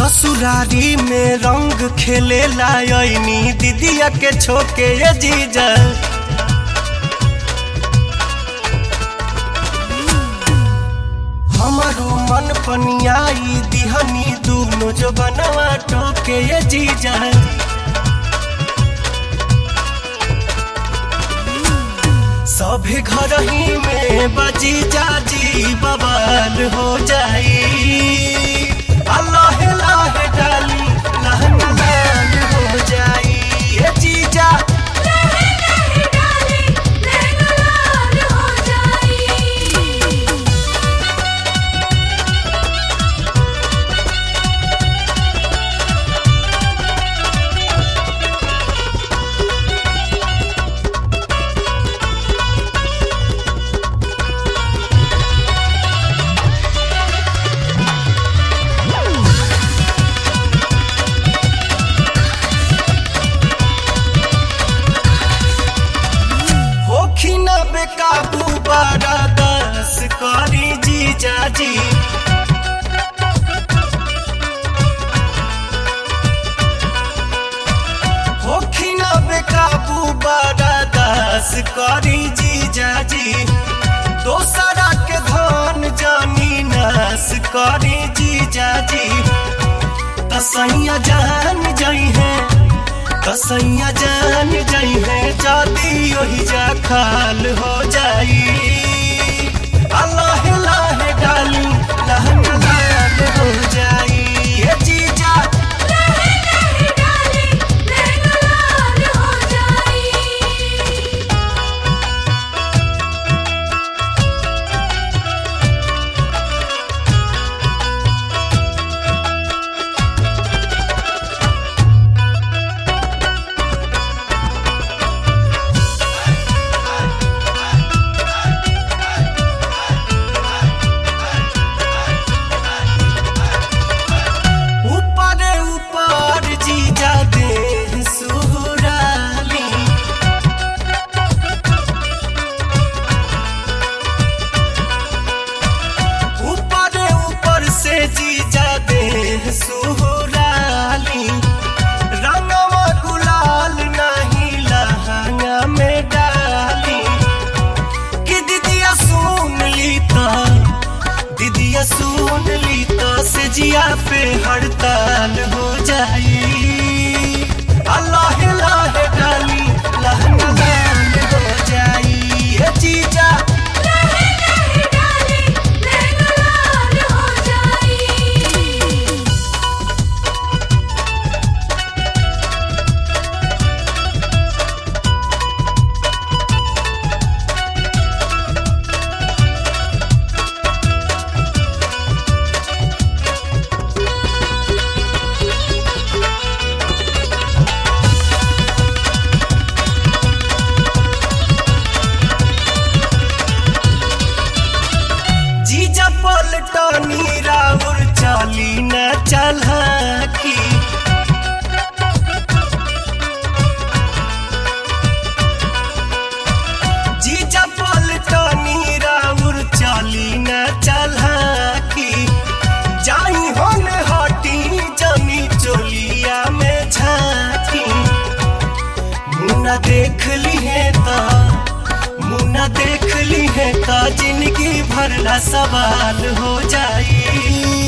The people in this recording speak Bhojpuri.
ससुरारी में रंग खेले लायनी दीदिया के छोके ये जीजा। हमारो मन पनियाई दिहनी दूनो जो बनवा टोके ये जीजा। सभी घर ही में बजी जाजी बवाल हो जाई। अल्लाह लाहे डाली लहंगा लाल हो जाई ये जीजा। लहे लहे डाली लहंगा लाल हो जाई। बेकाबू बारा दस करी जीजा जी। होखी ना बेकाबू बारा दस करी जीजा जी। दोसरा के धन जानी नास करी जीजा जी। तसैया जान जाई है कसैया जान जाई है जाती वही जा खाल हो जाई। अल्लाह लाहे डाली लहंगा लाल हो जाई ये जीजा। लहे लहे डाली लहंगा लाल हो जाई। सुहुराली रंगवा गुलाल नहीं लहंगा में डाली। कि दीदिया सुन ली तो से जिया पे हड़ताल हो जाई। अल्लाह लाहे डाली लहंगा लाल हो जाई ये जीजा। लहे लहे डाली लहंगा लाल हो जाई। जीजा पलटनी राउर चाली न चलकी। जीजा पलटनी राउर चाली न चलकी। जाई होन हटी जनी चोलिया में झांकी। मुन्ना देख ली है जिंदगी भर ला सवाल हो जाई।